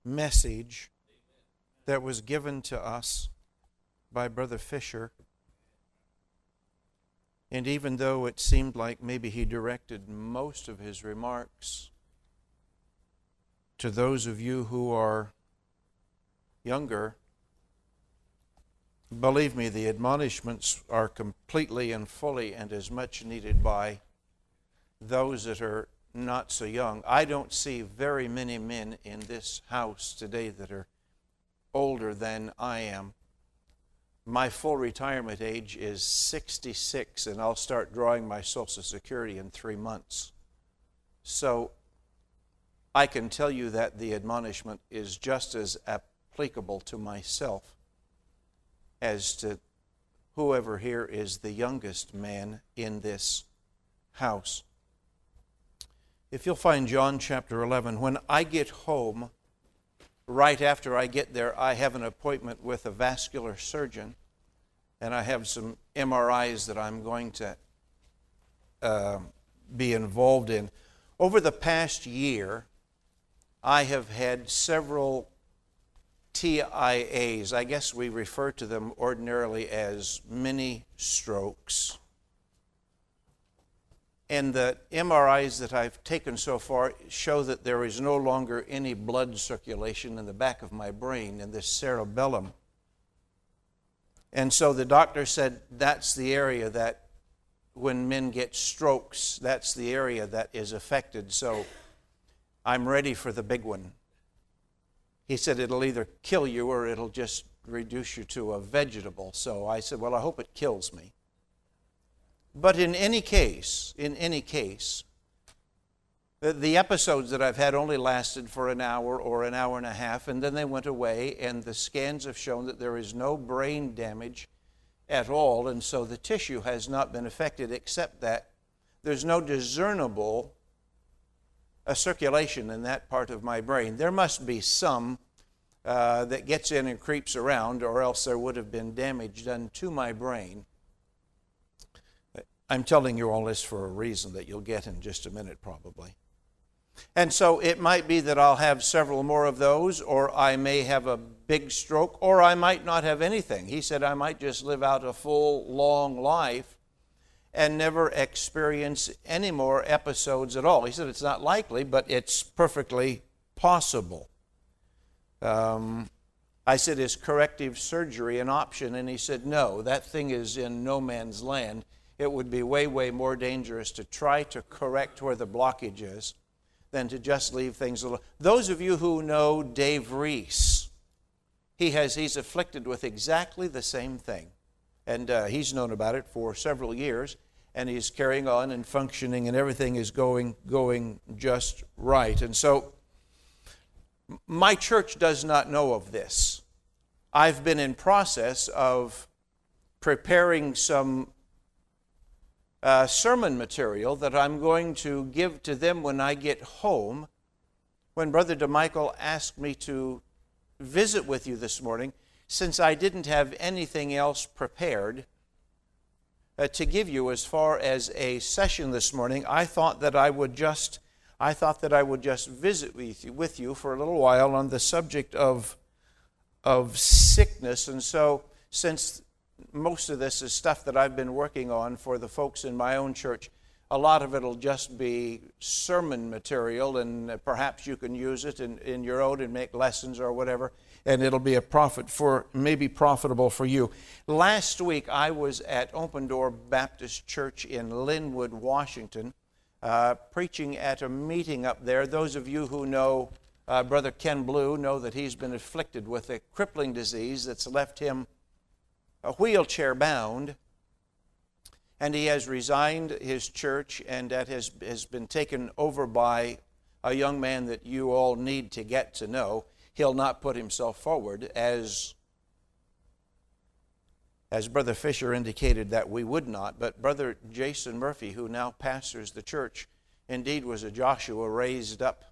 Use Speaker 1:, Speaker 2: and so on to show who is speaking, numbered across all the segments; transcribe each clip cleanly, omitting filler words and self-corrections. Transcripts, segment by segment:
Speaker 1: message that was given to us by Brother Fisher. And even though it seemed like maybe he directed most of his remarks to those of you who are younger, believe me, the admonishments are completely and fully and as much needed by those that are not so young. I don't see very many men in this house today that are older than I am. My full retirement age is 66, and I'll start drawing my Social Security in 3 months. So I can tell you that the admonishment is just as applicable to myself as to whoever here is the youngest man in this house. If you'll find John chapter 11, when I get home, right after I get there, I have an appointment with a vascular surgeon, and I have some MRIs that I'm going to be involved in. Over the past year, I have had several TIAs. I guess we refer to them ordinarily as mini strokes. And the MRIs that I've taken so far show that there is no longer any blood circulation in the back of my brain, in this cerebellum. And so the doctor said that's the area that, when men get strokes, that's the area that is affected. So I'm ready for the big one. He said it'll either kill you or it'll just reduce you to a vegetable. So I said, well, I hope it kills me. But in any case, the episodes that I've had only lasted for an hour or an hour and a half, and then they went away, and the scans have shown that there is no brain damage at all, and so the tissue has not been affected, except that there's no discernible circulation in that part of my brain. There must be some that gets in and creeps around, or else there would have been damage done to my brain. I'm telling you all this for a reason that you'll get in just a minute probably. And so it might be that I'll have several more of those, or I may have a big stroke, or I might not have anything. He said I might just live out a full, long life and never experience any more episodes at all. He said it's not likely, but it's perfectly possible. I said, is corrective surgery an option? And he said, no, that thing is in no man's land. It would be way, way more dangerous to try to correct where the blockage is than to just leave things alone. Those of you who know Dave Reese, he's afflicted with exactly the same thing. And he's known about it for several years, and he's carrying on and functioning, and everything is going just right. And so my church does not know of this. I've been in process of preparing some sermon material that I'm going to give to them when I get home. When Brother DeMichael asked me to visit with you this morning, since I didn't have anything else prepared to give you as far as a session this morning, I thought that I would just visit with you for a little while on the subject of sickness. And so, since most of this is stuff that I've been working on for the folks in my own church, a lot of it will just be sermon material, and perhaps you can use it in your own and make lessons or whatever, and it'll be maybe profitable for you. Last week I was at Open Door Baptist Church in Linwood, Washington, preaching at a meeting up there. Those of you who know Brother Ken Blue know that he's been afflicted with a crippling disease that's left him wheelchair bound, and he has resigned his church, and that has been taken over by a young man that you all need to get to know. He'll not put himself forward, as Brother Fisher indicated that we would not, but Brother Jason Murphy, who now pastors the church, indeed was a Joshua raised up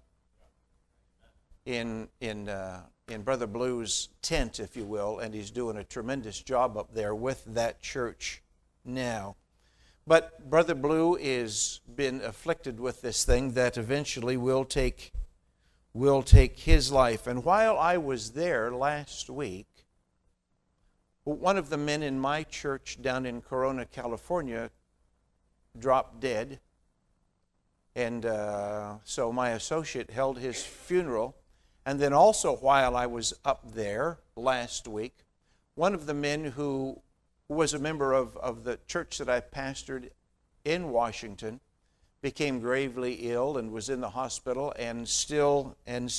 Speaker 1: in Brother Blue's tent, if you will, and he's doing a tremendous job up there with that church now. But Brother Blue has been afflicted with this thing that eventually will take will take his life. And while I was there last week, one of the men in my church down in Corona, California, dropped dead. And so my associate held his funeral. And then also while I was up there last week, one of the men who was a member of the church that I pastored in Washington became gravely ill and was in the hospital and still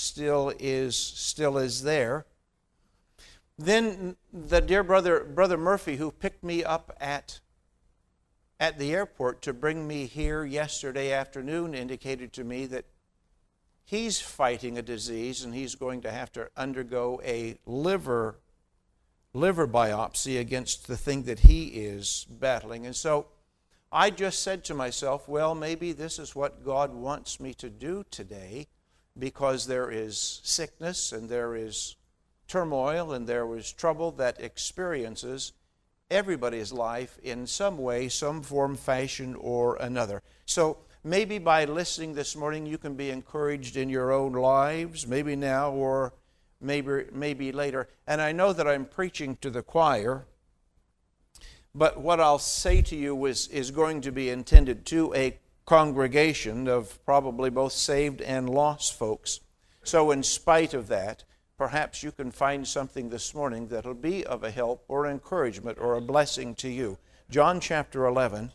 Speaker 1: is there. Then the dear brother Murphy, who picked me up at the airport to bring me here yesterday afternoon, indicated to me that he's fighting a disease and he's going to have to undergo a liver biopsy against the thing that he is battling. And so I just said to myself, well, maybe this is what God wants me to do today, because there is sickness and there is turmoil and there is trouble that experiences everybody's life in some way, some form, fashion, or another. So maybe by listening this morning, you can be encouraged in your own lives, maybe now or maybe later. And I know that I'm preaching to the choir, but what I'll say to you is going to be intended to a congregation of probably both saved and lost folks. So in spite of that, perhaps you can find something this morning that'll be of a help or encouragement or a blessing to you. John chapter 11.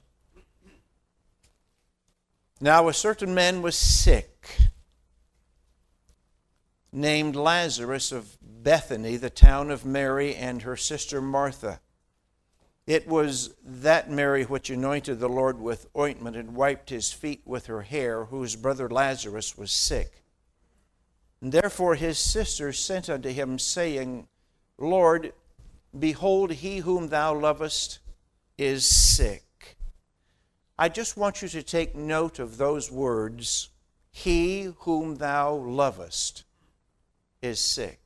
Speaker 1: Now a certain man was sick, named Lazarus of Bethany, the town of Mary and her sister Martha. It was that Mary which anointed the Lord with ointment and wiped his feet with her hair, whose brother Lazarus was sick. And therefore his sisters sent unto him, saying, Lord, behold, he whom thou lovest is sick. I just want you to take note of those words, he whom thou lovest is sick.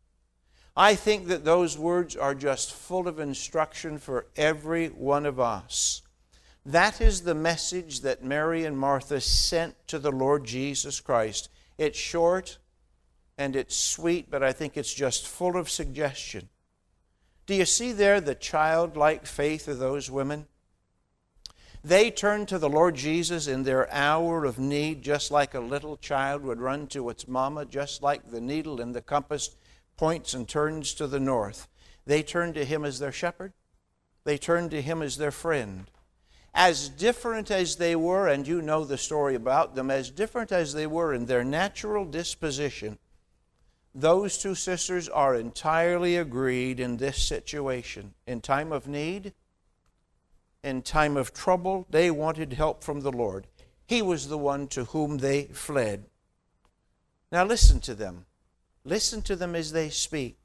Speaker 1: I think that those words are just full of instruction for every one of us. That is the message that Mary and Martha sent to the Lord Jesus Christ. It's short and it's sweet, but I think it's just full of suggestion. Do you see there the childlike faith of those women? They turned to the Lord Jesus in their hour of need, just like a little child would run to its mama, just like the needle in the compass points and turns to the north. They turned to him as their shepherd. They turned to him as their friend. As different as they were, and you know the story about them, as different as they were in their natural disposition, those two sisters are entirely agreed in this situation. In time of need, in time of trouble, they wanted help from the Lord. He was the one to whom they fled. Now listen to them. Listen to them as they speak.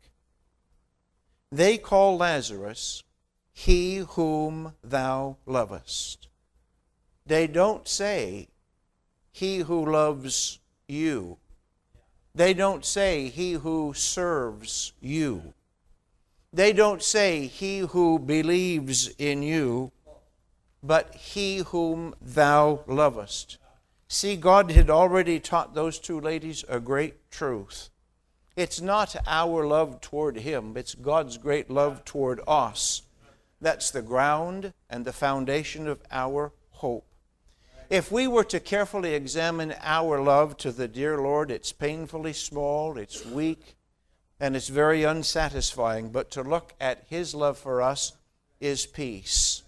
Speaker 1: They call Lazarus, he whom thou lovest. They don't say, he who loves you. They don't say, he who serves you. They don't say, he who believes in you, but he whom thou lovest. See, God had already taught those two ladies a great truth. It's not our love toward him, it's God's great love toward us. That's the ground and the foundation of our hope. If we were to carefully examine our love to the dear Lord, it's painfully small, it's weak, and it's very unsatisfying. But to look at his love for us is peace.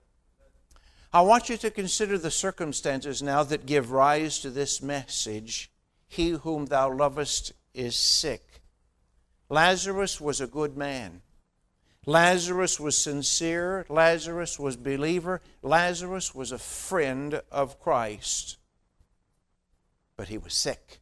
Speaker 1: I want you to consider the circumstances now that give rise to this message, he whom thou lovest is sick. Lazarus was a good man. Lazarus was sincere. Lazarus was believer. Lazarus was a friend of Christ. But he was sick.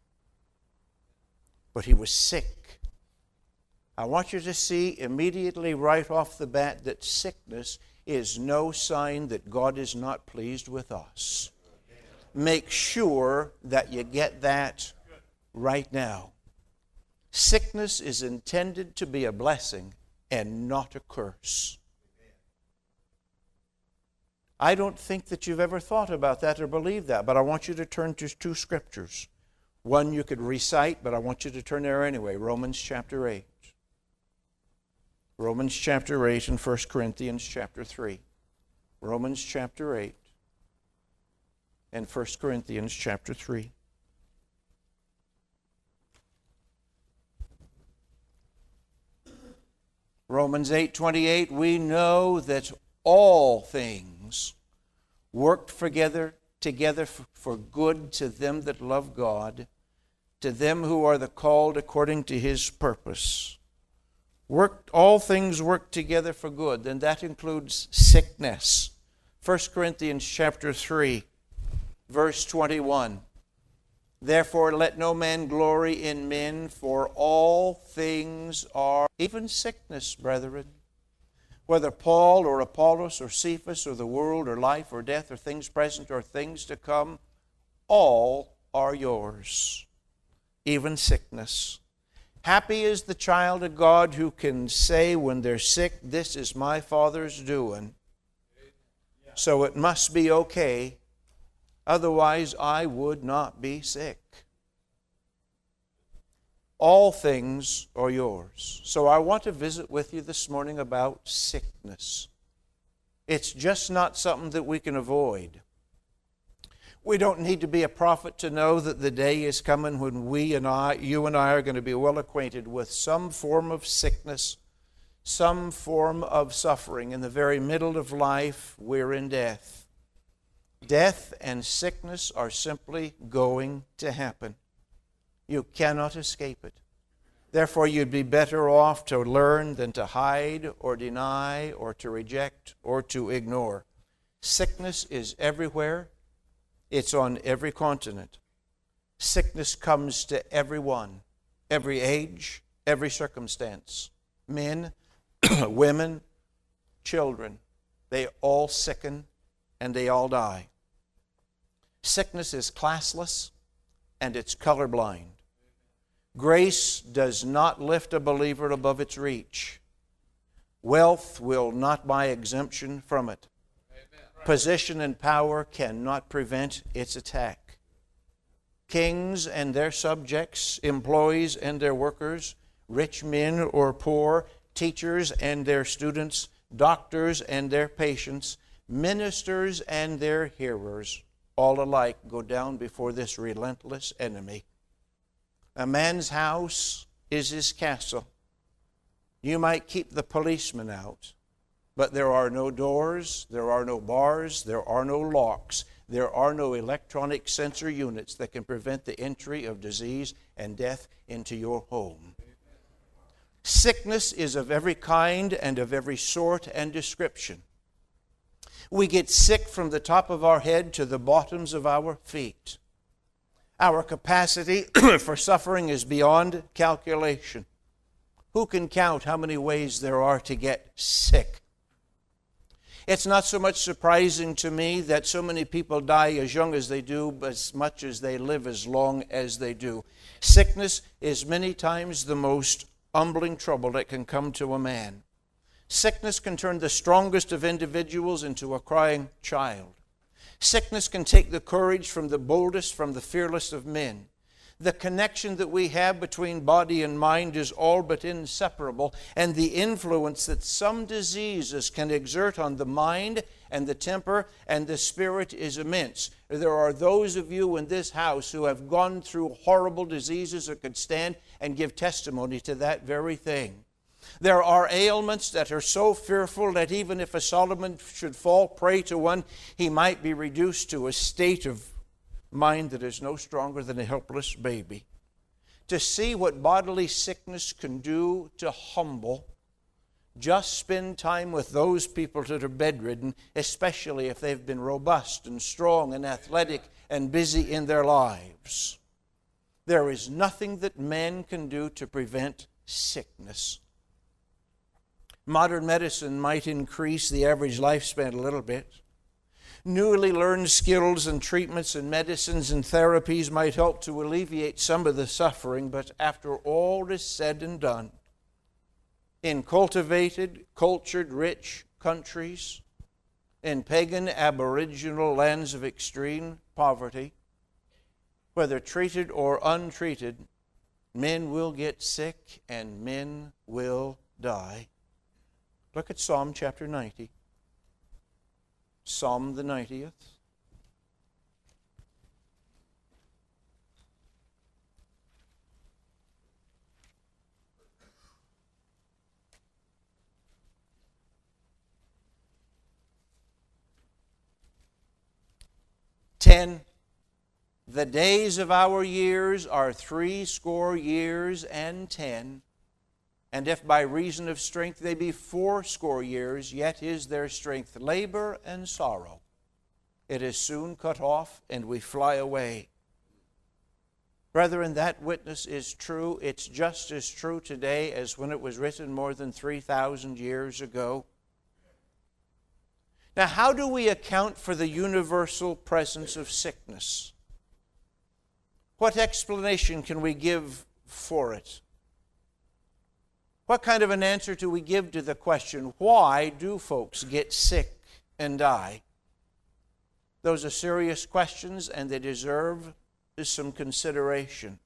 Speaker 1: I want you to see immediately right off the bat that sickness is no sign that God is not pleased with us. Make sure that you get that right now. Sickness is intended to be a blessing and not a curse. I don't think that you've ever thought about that or believed that, but I want you to turn to two scriptures. One you could recite, but I want you to turn there anyway. Romans chapter 8. Romans chapter 8 and 1 Corinthians chapter 3. Romans chapter 8 and 1 Corinthians chapter 3. Romans 8:28, we know that all things work together for good to them that love God, to them who are the called according to His purpose. All things work together for good, and that includes sickness. 1 Corinthians chapter 3, verse 21. Therefore let no man glory in men, for all things are, even sickness, brethren. Whether Paul or Apollos or Cephas or the world or life or death or things present or things to come, all are yours, even sickness. Happy is the child of God who can say when they're sick, this is my Father's doing. So it must be okay. Otherwise, I would not be sick. All things are yours. So I want to visit with you this morning about sickness. It's just not something that we can avoid. We don't need to be a prophet to know that the day is coming when you and I are going to be well acquainted with some form of sickness, some form of suffering. In the very middle of life, we're in death. Death and sickness are simply going to happen. You cannot escape it. Therefore, you'd be better off to learn than to hide or deny or to reject or to ignore. Sickness is everywhere. It's on every continent. Sickness comes to everyone, every age, every circumstance. Men, women, children, they all sicken and they all die. Sickness is classless and it's colorblind. Grace does not lift a believer above its reach. Wealth will not buy exemption from it. Position and power cannot prevent its attack. Kings and their subjects, employees and their workers, rich men or poor, teachers and their students, doctors and their patients, ministers and their hearers, all alike go down before this relentless enemy. A man's house is his castle. You might keep the policeman out, but there are no doors, there are no bars, there are no locks, there are no electronic sensor units that can prevent the entry of disease and death into your home. Sickness is of every kind and of every sort and description. We get sick from the top of our head to the bottoms of our feet. Our capacity for suffering is beyond calculation. Who can count how many ways there are to get sick? It's not so much surprising to me that so many people die as young as they do, but as much as they live as long as they do. Sickness is many times the most humbling trouble that can come to a man. Sickness can turn the strongest of individuals into a crying child. Sickness can take the courage from the boldest, from the fearless of men. The connection that we have between body and mind is all but inseparable, and the influence that some diseases can exert on the mind and the temper and the spirit is immense. There are those of you in this house who have gone through horrible diseases or could stand and give testimony to that very thing. There are ailments that are so fearful that even if a Solomon should fall prey to one, he might be reduced to a state of mind that is no stronger than a helpless baby. To see what bodily sickness can do to humble, just spend time with those people that are bedridden, especially if they've been robust and strong and athletic and busy in their lives. There is nothing that man can do to prevent sickness. Modern medicine might increase the average lifespan a little bit. Newly learned skills and treatments and medicines and therapies might help to alleviate some of the suffering, but after all is said and done, in cultivated, cultured, rich countries, in pagan, aboriginal lands of extreme poverty, whether treated or untreated, men will get sick and men will die. Look at Psalm chapter 90. Psalm the 90th. The days of our years are 80 years and 10. And if by reason of strength they be 80 years, yet is their strength labor and sorrow. It is soon cut off, and we fly away. Brethren, that witness is true. It's just as true today as when it was written more than 3,000 years ago. Now, how do we account for the universal presence of sickness? What explanation can we give for it? What kind of an answer do we give to the question, why do folks get sick and die? Those are serious questions, and they deserve some consideration.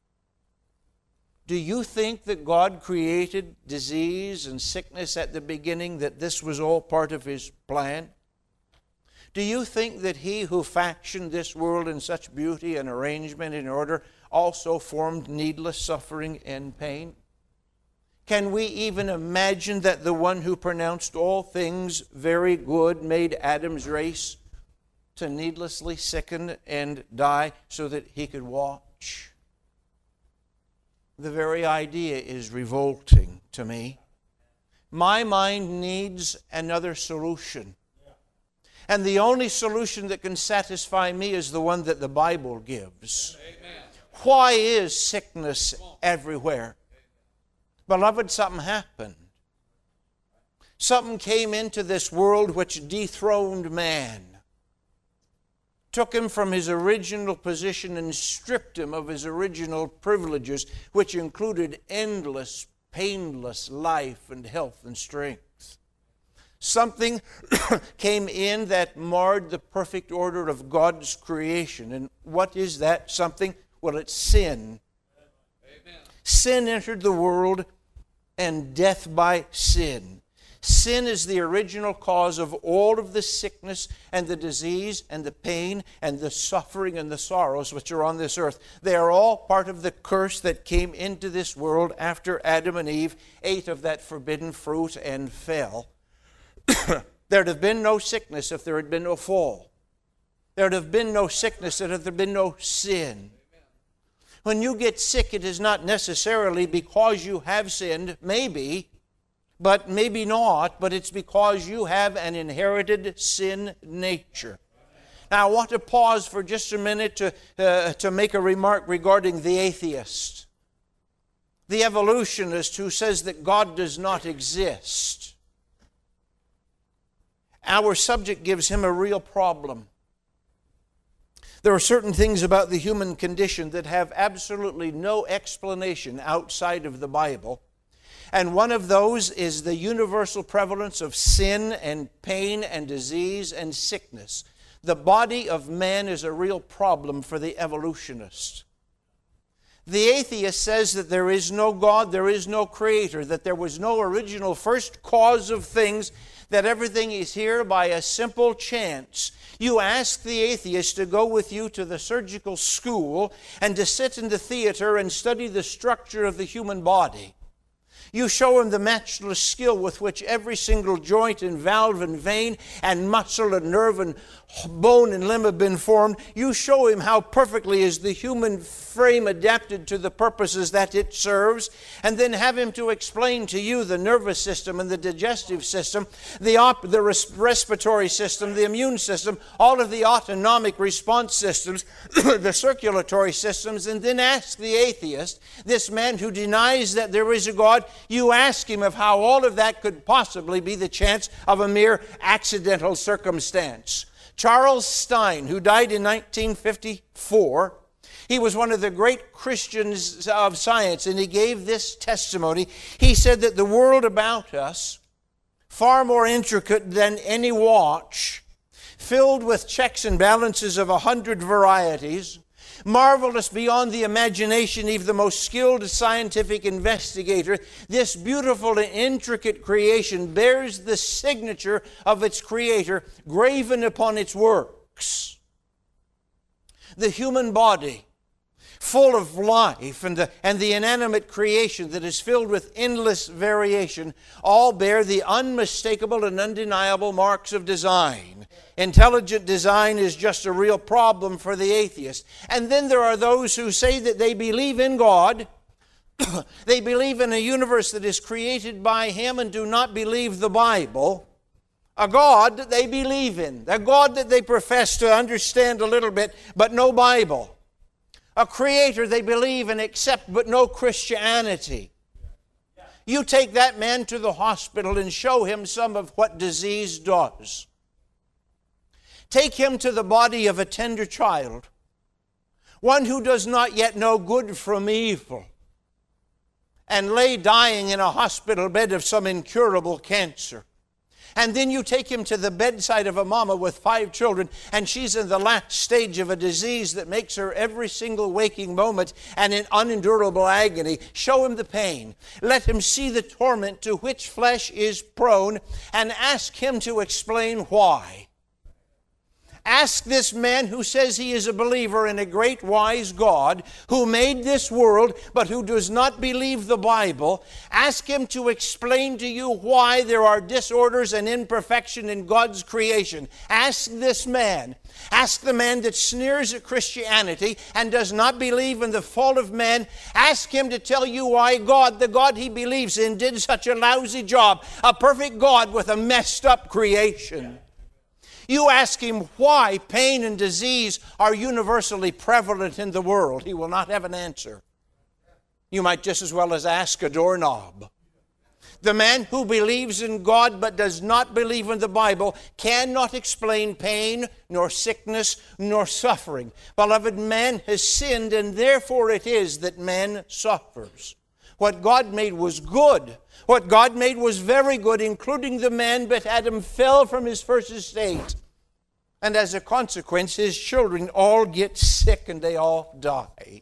Speaker 1: Do you think that God created disease and sickness at the beginning, that this was all part of His plan? Do you think that He who fashioned this world in such beauty and arrangement and order also formed needless suffering and pain? Can we even imagine that the one who pronounced all things very good made Adam's race to needlessly sicken and die so that he could watch? The very idea is revolting to me. My mind needs another solution. And the only solution that can satisfy me is the one that the Bible gives. Amen. Why is sickness everywhere? Beloved, something happened. Something came into this world which dethroned man, took him from his original position and stripped him of his original privileges, which included endless, painless life and health and strength. Something came in that marred the perfect order of God's creation. And what is that something? Well, it's sin. Amen. Sin entered the world, and death by sin. Sin is the original cause of all of the sickness and the disease and the pain and the suffering and the sorrows which are on this earth. They are all part of the curse that came into this world after Adam and Eve ate of that forbidden fruit and fell. There'd have been no sickness if there had been no fall. There'd have been no sickness if there had been no sin. When you get sick, it is not necessarily because you have sinned, maybe, but maybe not, but it's because you have an inherited sin nature. Now, I want to pause for just a minute to make a remark regarding the atheist, the evolutionist who says that God does not exist. Our subject gives him a real problem. There are certain things about the human condition that have absolutely no explanation outside of the Bible. And one of those is the universal prevalence of sin and pain and disease and sickness. The body of man is a real problem for the evolutionist. The atheist says that there is no God, there is no creator, that there was no original first cause of things, that everything is here by a simple chance. You ask the atheist to go with you to the surgical school and to sit in the theater and study the structure of the human body. You show him the matchless skill with which every single joint and valve and vein and muscle and nerve and bone and limb have been formed. You show him how perfectly is the human frame adapted to the purposes that it serves, and then have him to explain to you the nervous system and the digestive system, the respiratory system, the immune system, all of the autonomic response systems, the circulatory systems, and then ask the atheist, this man who denies that there is a God, you ask him of how all of that could possibly be the chance of a mere accidental circumstance. Charles Stein, who died in 1954, he was one of the great Christians of science, and he gave this testimony. He said that the world about us, far more intricate than any watch, filled with checks and balances of 100 varieties, Marvelous beyond the imagination of the most skilled scientific investigator, this beautiful and intricate creation bears the signature of its creator graven upon its works. The human body, full of life, and the inanimate creation that is filled with endless variation, all bear the unmistakable and undeniable marks of design. Intelligent design is just a real problem for the atheist. And then there are those who say that they believe in God, they believe in a universe that is created by Him, and do not believe the Bible. A God that they believe in, a God that they profess to understand a little bit, but no Bible. A Creator they believe and accept, but no Christianity. You take that man to the hospital and show him some of what disease does. Take him to the body of a tender child, one who does not yet know good from evil, and lay dying in a hospital bed of some incurable cancer. And then you take him to the bedside of a mama with 5 children, and she's in the last stage of a disease that makes her every single waking moment an unendurable agony. Show him the pain. Let him see the torment to which flesh is prone, and ask him to explain why. Ask this man who says he is a believer in a great wise God who made this world but who does not believe the Bible. Ask him to explain to you why there are disorders and imperfection in God's creation. Ask this man. Ask the man that sneers at Christianity and does not believe in the fall of man. Ask him to tell you why God, the God he believes in, did such a lousy job. A perfect God with a messed up creation. You ask him why pain and disease are universally prevalent in the world. He will not have an answer. You might just as well as ask a doorknob. The man who believes in God but does not believe in the Bible cannot explain pain, nor sickness, nor suffering. Beloved, man has sinned, and therefore it is that man suffers. What God made was good. What God made was very good, including the man, but Adam fell from his first estate. And as a consequence, his children all get sick and they all die.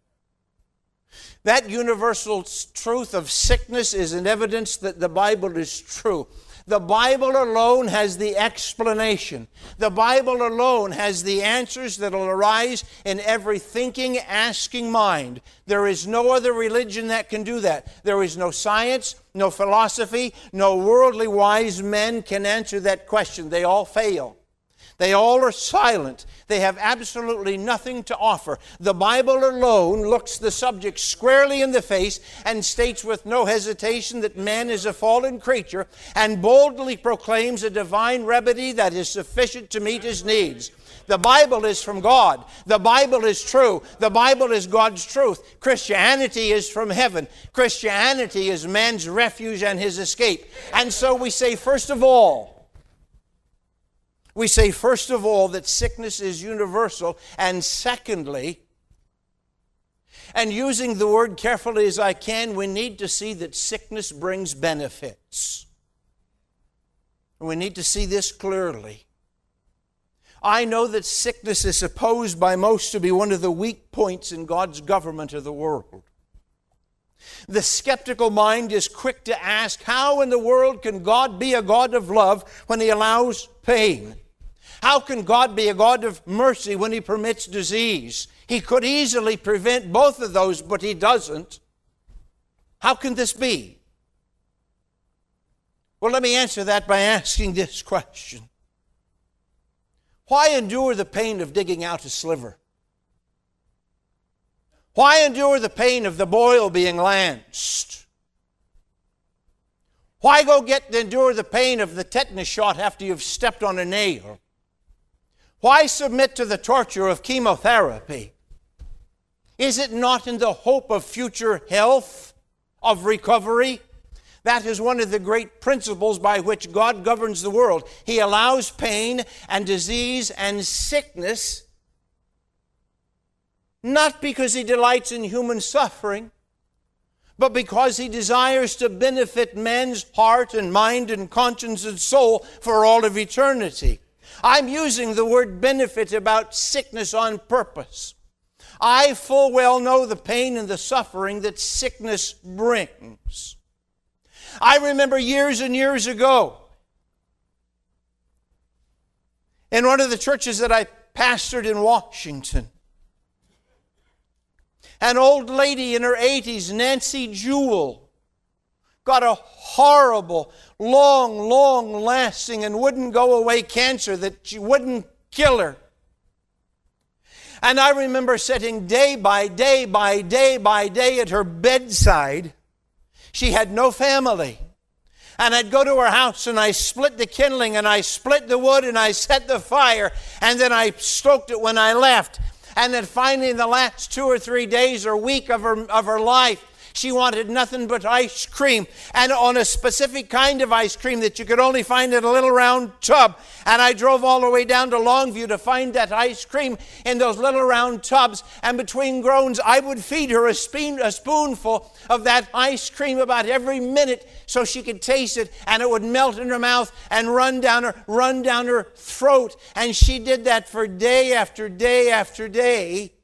Speaker 1: That universal truth of sickness is an evidence that the Bible is true. The Bible alone has the explanation. The Bible alone has the answers that will arise in every thinking, asking mind. There is no other religion that can do that. There is no science, no philosophy, no worldly wise men can answer that question. They all fail. They all are silent. They have absolutely nothing to offer. The Bible alone looks the subject squarely in the face and states with no hesitation that man is a fallen creature, and boldly proclaims a divine remedy that is sufficient to meet his needs. The Bible is from God. The Bible is true. The Bible is God's truth. Christianity is from heaven. Christianity is man's refuge and his escape. And so we say, first of all, that sickness is universal, and secondly, and using the word carefully as I can, we need to see that sickness brings benefits. We need to see this clearly. I know that sickness is supposed by most to be one of the weak points in God's government of the world. The skeptical mind is quick to ask, how in the world can God be a God of love when He allows pain? How can God be a God of mercy when He permits disease? He could easily prevent both of those, but He doesn't. How can this be? Well, let me answer that by asking this question. Why endure the pain of digging out a sliver? Why endure the pain of the boil being lanced? Why endure the pain of the tetanus shot after you've stepped on a nail? Why submit to the torture of chemotherapy? Is it not in the hope of future health, of recovery? That is one of the great principles by which God governs the world. He allows pain and disease and sickness, not because He delights in human suffering, but because He desires to benefit man's heart and mind and conscience and soul for all of eternity. I'm using the word benefit about sickness on purpose. I full well know the pain and the suffering that sickness brings. I remember years and years ago, in one of the churches that I pastored in Washington, an old lady in her 80s, Nancy Jewell, got a horrible, long-lasting and wouldn't go away cancer that she wouldn't kill her. And I remember sitting day by day at her bedside. She had no family. And I'd go to her house and I split the kindling and I split the wood and I set the fire and then I stoked it when I left. And then finally in the last 2 or 3 days or week of her life, she wanted nothing but ice cream, and on a specific kind of ice cream that you could only find in a little round tub. And I drove all the way down to Longview to find that ice cream in those little round tubs. And between groans, I would feed her a spoonful of that ice cream about every minute so she could taste it, and it would melt in her mouth and run down her throat. And she did that for day after day after day.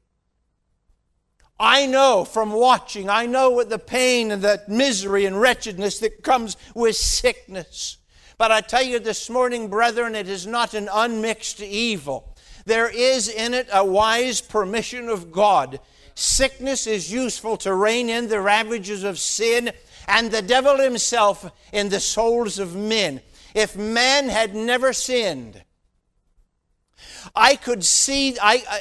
Speaker 1: I know from watching, I know what the pain and the misery and wretchedness that comes with sickness. But I tell you this morning, brethren, it is not an unmixed evil. There is in it a wise permission of God. Sickness is useful to rein in the ravages of sin and the devil himself in the souls of men. If man had never sinned, I could see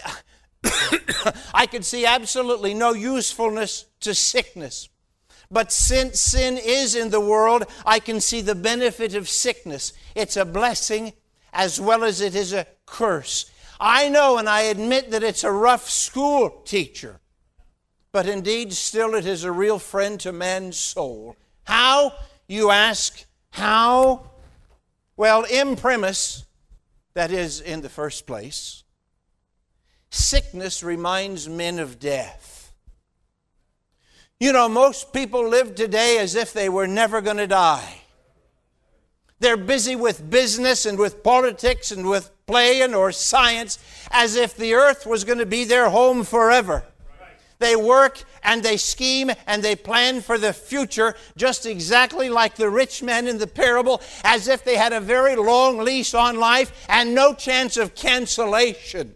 Speaker 1: absolutely no usefulness to sickness. But since sin is in the world, I can see the benefit of sickness. It's a blessing as well as it is a curse. I know and I admit that it's a rough school teacher. But indeed, still it is a real friend to man's soul. How, you ask? How? Well, imprimis, that is in the first place, sickness reminds men of death. You know, most people live today as if they were never going to die. They're busy with business and with politics and with playing or science as if the earth was going to be their home forever. They work and they scheme and they plan for the future just exactly like the rich man in the parable, as if they had a very long lease on life and no chance of cancellation.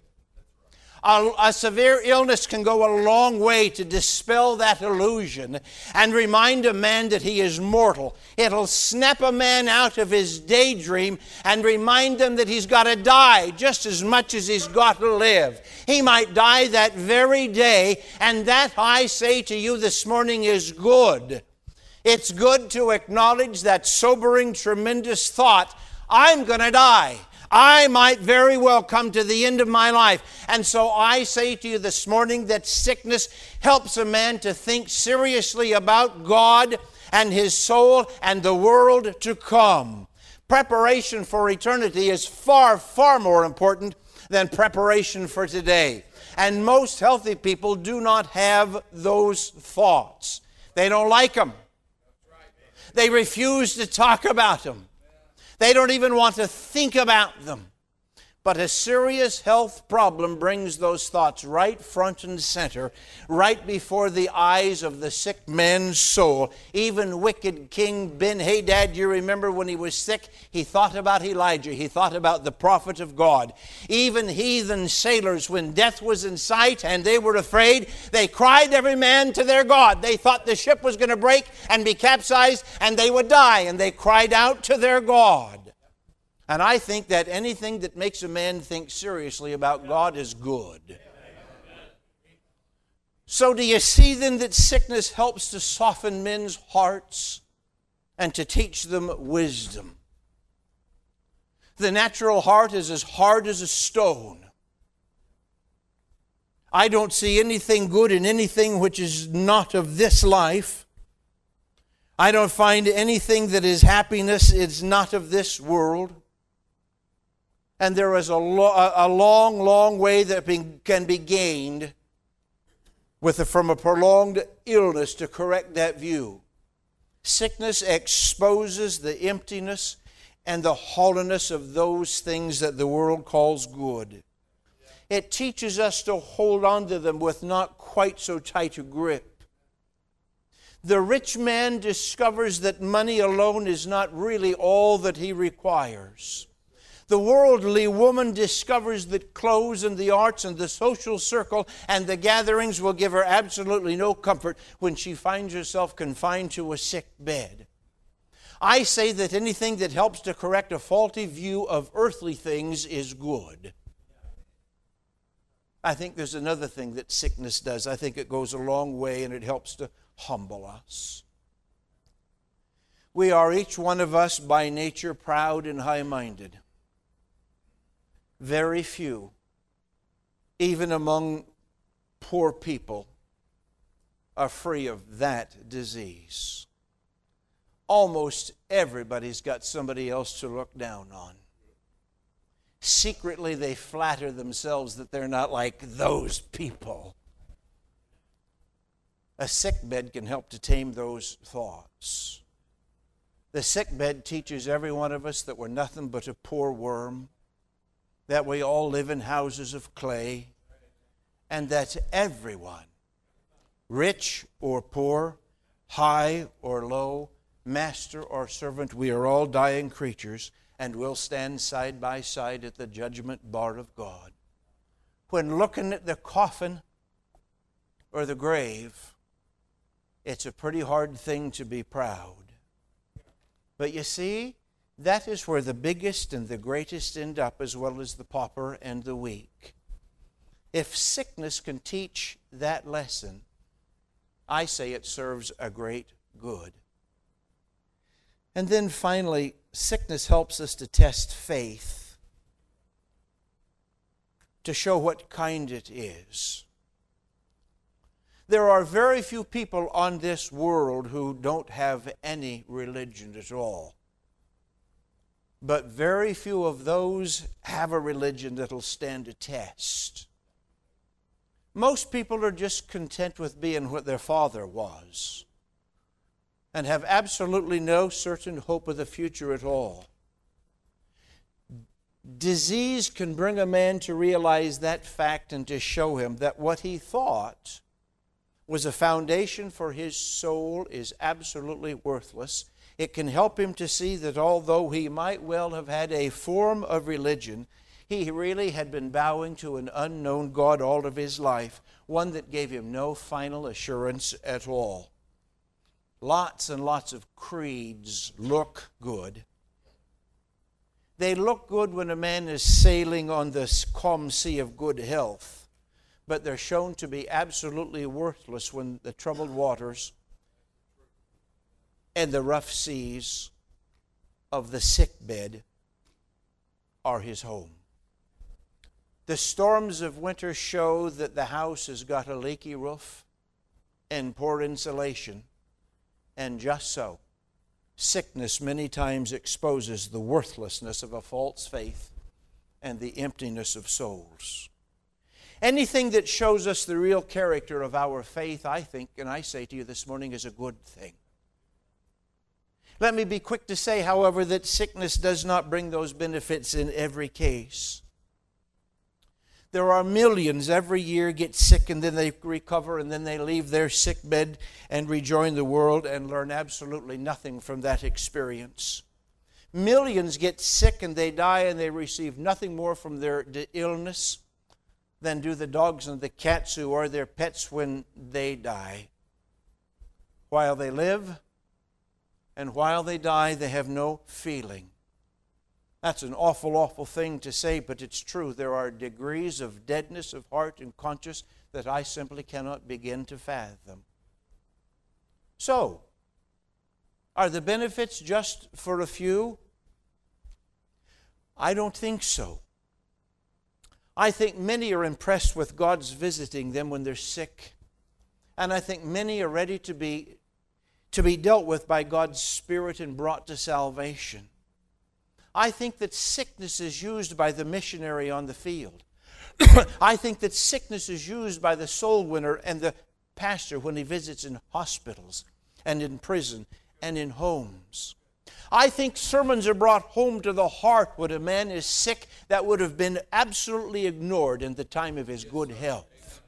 Speaker 1: A severe illness can go a long way to dispel that illusion and remind a man that he is mortal. It'll snap a man out of his daydream and remind him that he's got to die just as much as he's got to live. He might die that very day, and that, I say to you this morning, is good. It's good to acknowledge that sobering, tremendous thought, I'm going to die. I might very well come to the end of my life. And so I say to you this morning that sickness helps a man to think seriously about God and his soul and the world to come. Preparation for eternity is far, far more important than preparation for today. And most healthy people do not have those thoughts. They don't like them. They refuse to talk about them. They don't even want to think about them. But a serious health problem brings those thoughts right front and center, right before the eyes of the sick man's soul. Even wicked King Ben-Hadad, you remember when he was sick, he thought about Elijah. He thought about the prophet of God. Even heathen sailors, when death was in sight and they were afraid, they cried every man to their God. They thought the ship was going to break and be capsized and they would die, and they cried out to their God. And I think that anything that makes a man think seriously about God is good. So do you see then that sickness helps to soften men's hearts and to teach them wisdom? The natural heart is as hard as a stone. I don't see anything good in anything which is not of this life. I don't find anything that is happiness is not of this world. And there is a long, long way that can be gained from a prolonged illness to correct that view. Sickness exposes the emptiness and the hollowness of those things that the world calls good. It teaches us to hold on to them with not quite so tight a grip. The rich man discovers that money alone is not really all that he requires. The worldly woman discovers that clothes and the arts and the social circle and the gatherings will give her absolutely no comfort when she finds herself confined to a sick bed. I say that anything that helps to correct a faulty view of earthly things is good. I think there's another thing that sickness does. I think it goes a long way and it helps to humble us. We are each one of us by nature proud and high-minded. Very few, even among poor people, are free of that disease. Almost everybody's got somebody else to look down on. Secretly, they flatter themselves that they're not like those people. A sick bed can help to tame those thoughts. The sick bed teaches every one of us that we're nothing but a poor worm, that we all live in houses of clay, and that everyone, rich or poor, high or low, master or servant, we are all dying creatures and will stand side by side at the judgment bar of God. When looking at the coffin or the grave, it's a pretty hard thing to be proud. But you see, that is where the biggest and the greatest end up, as well as the pauper and the weak. If sickness can teach that lesson, I say it serves a great good. And then finally, sickness helps us to test faith, to show what kind it is. There are very few people on this world who don't have any religion at all. But very few of those have a religion that'll stand a test. Most people are just content with being what their father was and have absolutely no certain hope of the future at all. Disease can bring a man to realize that fact and to show him that what he thought was a foundation for his soul is absolutely worthless. It can help him to see that although he might well have had a form of religion, he really had been bowing to an unknown God all of his life, one that gave him no final assurance at all. Lots and lots of creeds look good. They look good when a man is sailing on this calm sea of good health, but they're shown to be absolutely worthless when the troubled waters and the rough seas of the sick bed are his home. The storms of winter show that the house has got a leaky roof and poor insulation, and just so, sickness many times exposes the worthlessness of a false faith and the emptiness of souls. Anything that shows us the real character of our faith, I think, and I say to you this morning, is a good thing. Let me be quick to say, however, that sickness does not bring those benefits in every case. There are millions every year get sick and then they recover and then they leave their sick bed and rejoin the world and learn absolutely nothing from that experience. Millions get sick and they die and they receive nothing more from their illness than do the dogs and the cats who are their pets when they die. While they live and while they die, they have no feeling. That's an awful, awful thing to say, but it's true. There are degrees of deadness of heart and conscience that I simply cannot begin to fathom. So, are the benefits just for a few? I don't think so. I think many are impressed with God's visiting them when they're sick. And I think many are ready to be dealt with by God's Spirit and brought to salvation. I think that sickness is used by the missionary on the field. I think that sickness is used by the soul winner and the pastor when he visits in hospitals and in prison and in homes. I think sermons are brought home to the heart when a man is sick that would have been absolutely ignored in the time of his good health.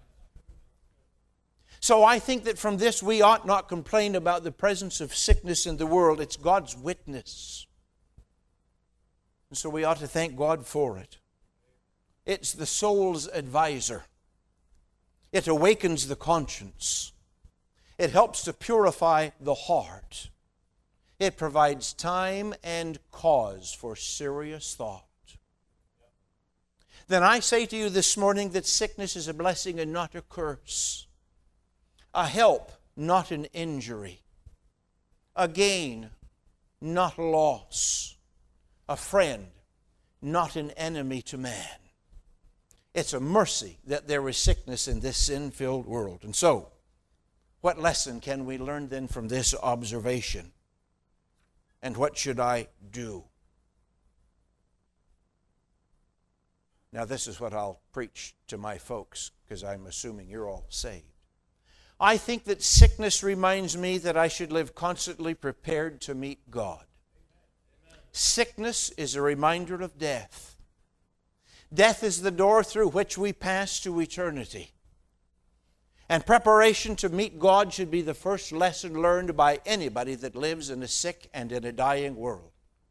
Speaker 1: So I think that from this we ought not complain about the presence of sickness in the world. It's God's witness. And so we ought to thank God for it. It's the soul's advisor. It awakens the conscience. It helps to purify the heart. It provides time and cause for serious thought. Then I say to you this morning that sickness is a blessing and not a curse. A help, not an injury. A gain, not a loss. A friend, not an enemy to man. It's a mercy that there is sickness in this sin-filled world. And so, what lesson can we learn then from this observation? And what should I do? Now, this is what I'll preach to my folks, because I'm assuming you're all saved. I think that sickness reminds me that I should live constantly prepared to meet God. Sickness is a reminder of death. Death is the door through which we pass to eternity. And preparation to meet God should be the first lesson learned by anybody that lives in a sick and in a dying world.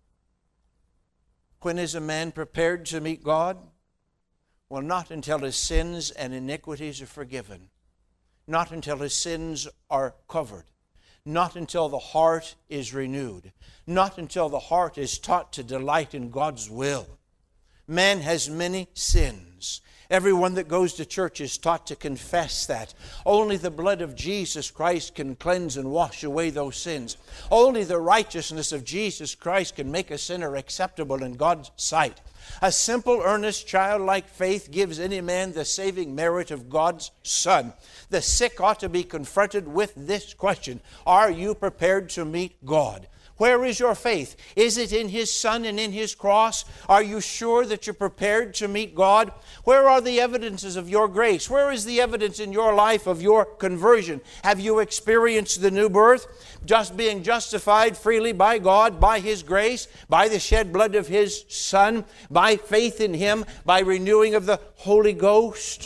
Speaker 1: When is a man prepared to meet God? Well, not until his sins and iniquities are forgiven. Not until his sins are covered. Not until the heart is renewed. Not until the heart is taught to delight in God's will. Man has many sins. Everyone that goes to church is taught to confess that. Only the blood of Jesus Christ can cleanse and wash away those sins. Only the righteousness of Jesus Christ can make a sinner acceptable in God's sight. A simple, earnest, childlike faith gives any man the saving merit of God's Son. The sick ought to be confronted with this question: are you prepared to meet God? Where is your faith? Is it in His Son and in His cross? Are you sure that you're prepared to meet God? Where are the evidences of your grace? Where is the evidence in your life of your conversion? Have you experienced the new birth? Just being justified freely by God, by His grace, by the shed blood of His Son, by faith in Him, by renewing of the Holy Ghost?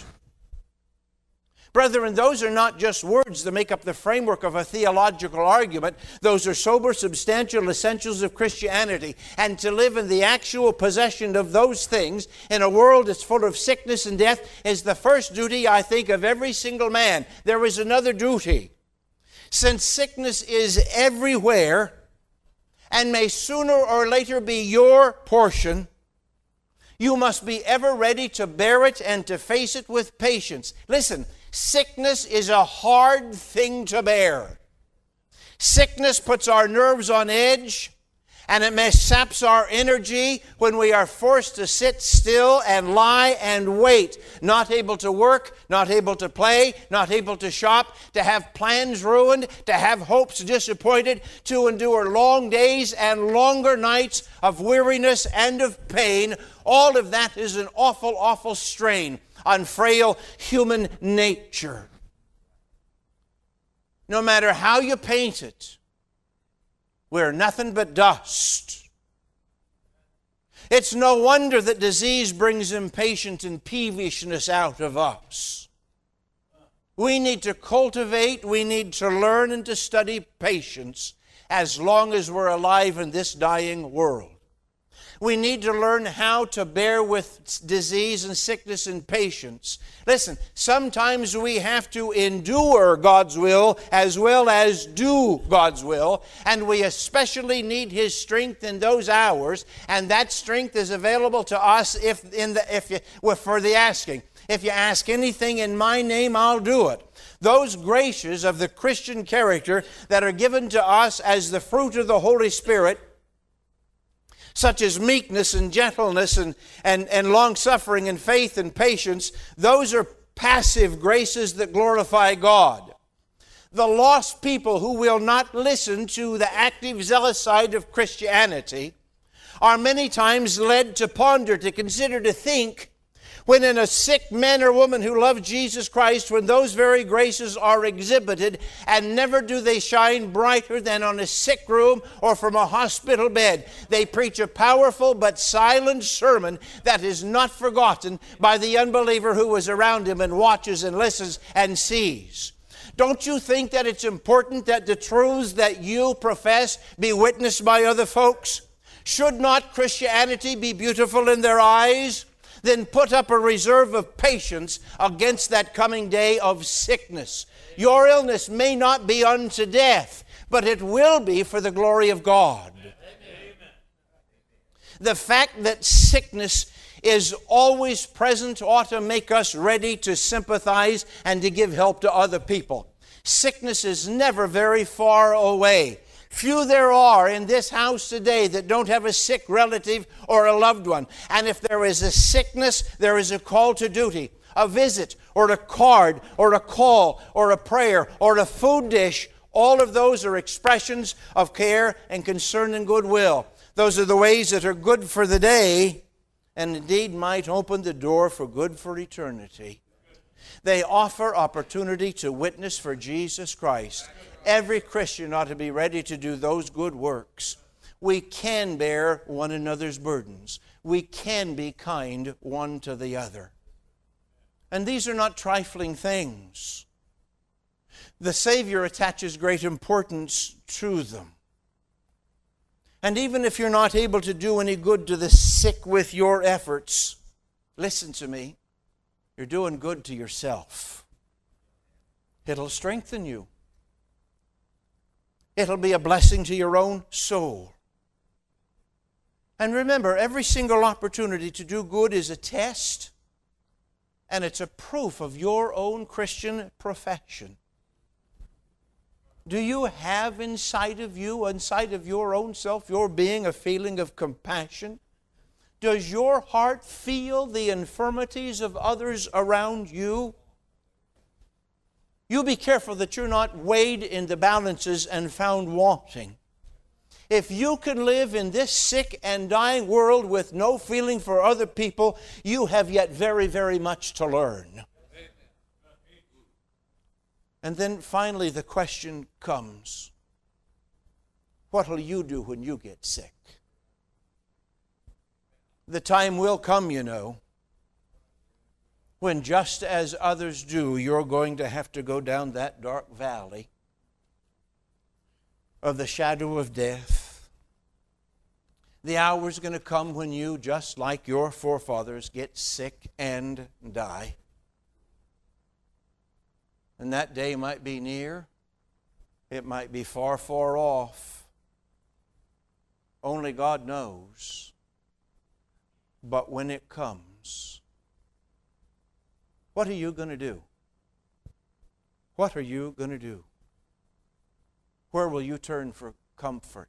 Speaker 1: Brethren, those are not just words that make up the framework of a theological argument. Those are sober, substantial essentials of Christianity. And to live in the actual possession of those things in a world that's full of sickness and death is the first duty, I think, of every single man. There is another duty. Since sickness is everywhere and may sooner or later be your portion, you must be ever ready to bear it and to face it with patience. Listen, sickness is a hard thing to bear. Sickness puts our nerves on edge, and it saps our energy when we are forced to sit still and lie and wait, not able to work, not able to play, not able to shop, to have plans ruined, to have hopes disappointed, to endure long days and longer nights of weariness and of pain. All of that is an awful, awful strain on frail human nature. No matter how you paint it, we're nothing but dust. It's no wonder that disease brings impatience and peevishness out of us. We need to cultivate, we need to learn and to study patience as long as we're alive in this dying world. We need to learn how to bear with disease and sickness and patience. Listen, sometimes we have to endure God's will as well as do God's will, and we especially need His strength in those hours, and that strength is available to us for the asking. If you ask anything in my name, I'll do it. Those graces of the Christian character that are given to us as the fruit of the Holy Spirit, such as meekness and gentleness and long-suffering and faith and patience, those are passive graces that glorify God. The lost people who will not listen to the active, zealous side of Christianity are many times led to ponder, to consider, to think When in a sick man or woman who love Jesus Christ, when those very graces are exhibited, and never do they shine brighter than on a sick room or from a hospital bed. They preach a powerful but silent sermon that is not forgotten by the unbeliever who is around him and watches and listens and sees. Don't you think that it's important that the truths that you profess be witnessed by other folks? Should not Christianity be beautiful in their eyes? Then put up a reserve of patience against that coming day of sickness. Your illness may not be unto death, but it will be for the glory of God. Amen. The fact that sickness is always present ought to make us ready to sympathize and to give help to other people. Sickness is never very far away. Few there are in this house today that don't have a sick relative or a loved one. And if there is a sickness, there is a call to duty, a visit, or a card, or a call, or a prayer, or a food dish. All of those are expressions of care and concern and goodwill. Those are the ways that are good for the day, and indeed might open the door for good for eternity. They offer opportunity to witness for Jesus Christ. Every Christian ought to be ready to do those good works. We can bear one another's burdens. We can be kind one to the other. And these are not trifling things. The Savior attaches great importance to them. And even if you're not able to do any good to the sick with your efforts, listen to me, you're doing good to yourself. It'll strengthen you. It'll be a blessing to your own soul. And remember, every single opportunity to do good is a test, and it's a proof of your own Christian profession. Do you have inside of you, inside of your own self, your being, a feeling of compassion? Does your heart feel the infirmities of others around you? You be careful that you're not weighed in the balances and found wanting. If you can live in this sick and dying world with no feeling for other people, you have yet very, very much to learn. And then finally the question comes, what will you do when you get sick? The time will come, you know, when just as others do, you're going to have to go down that dark valley of the shadow of death. The hour's going to come when you, just like your forefathers, get sick and die. And that day might be near. It might be far, far off. Only God knows. But when it comes, what are you going to do? What are you going to do? Where will you turn for comfort?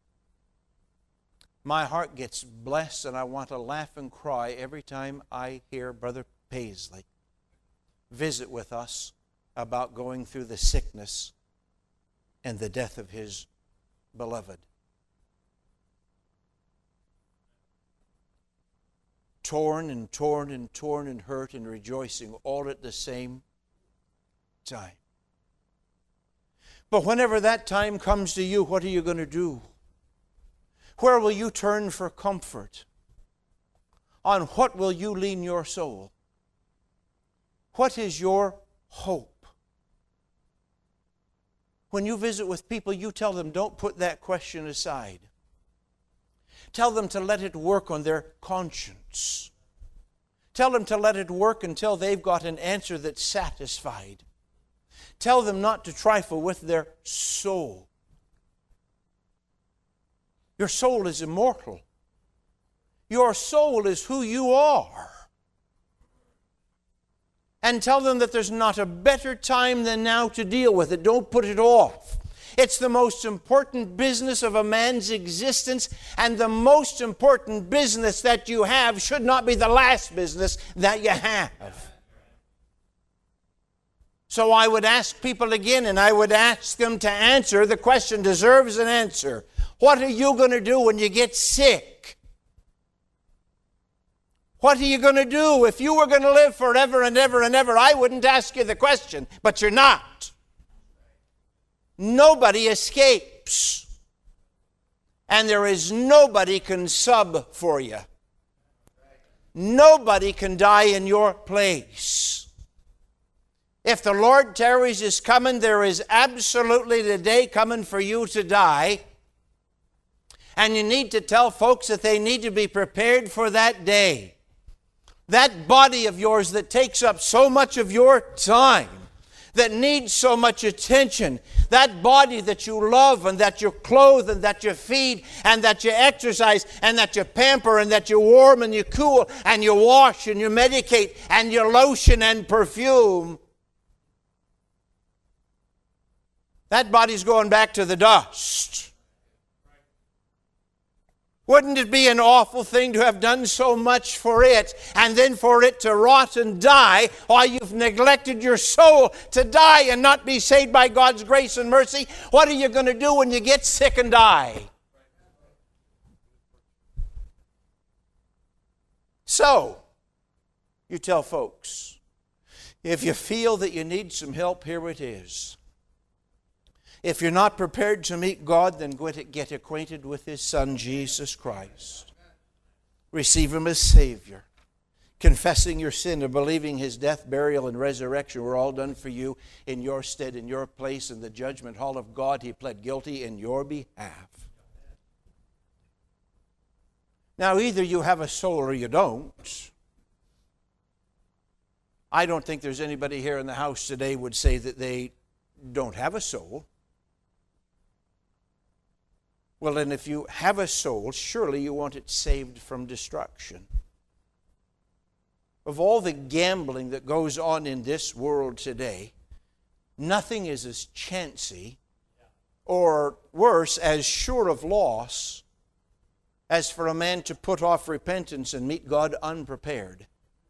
Speaker 1: My heart gets blessed and I want to laugh and cry every time I hear Brother Paisley visit with us about going through the sickness and the death of his beloved. Torn and torn and torn and hurt and rejoicing all at the same time. But whenever that time comes to you, what are you going to do? Where will you turn for comfort? On what will you lean your soul? What is your hope? When you visit with people, you tell them, don't put that question aside. Tell them to let it work on their conscience. Tell them to let it work until they've got an answer that's satisfied. Tell them not to trifle with their soul. Your soul is immortal. Your soul is who you are. And tell them that there's not a better time than now to deal with it. Don't put it off. It's the most important business of a man's existence, and the most important business that you have should not be the last business that you have. So I would ask people again, and I would ask them to answer. The question deserves an answer. What are you going to do when you get sick? What are you going to do? If you were going to live forever and ever and ever, I wouldn't ask you the question, but you're not. Nobody escapes. And there is nobody can sub for you. Nobody can die in your place. If the Lord tarries is coming, there is absolutely the day coming for you to die. And you need to tell folks that they need to be prepared for that day. That body of yours that takes up so much of your time, that needs so much attention, that body that you love and that you clothe and that you feed and that you exercise and that you pamper and that you warm and you cool and you wash and you medicate and you lotion and perfume, that body's going back to the dust. Wouldn't it be an awful thing to have done so much for it and then for it to rot and die while you've neglected your soul to die and not be saved by God's grace and mercy? What are you going to do when you get sick and die? So, you tell folks, if you feel that you need some help, here it is. If you're not prepared to meet God, then go to get acquainted with His Son, Jesus Christ. Receive Him as Savior. Confessing your sin and believing His death, burial, and resurrection were all done for you in your stead, in your place, in the judgment hall of God. He pled guilty in your behalf. Now, either you have a soul or you don't. I don't think there's anybody here in the house today would say that they don't have a soul. Well, then if you have a soul, surely you want it saved from destruction. Of all the gambling that goes on in this world today, nothing is as chancy or worse, as sure of loss as for a man to put off repentance and meet God unprepared.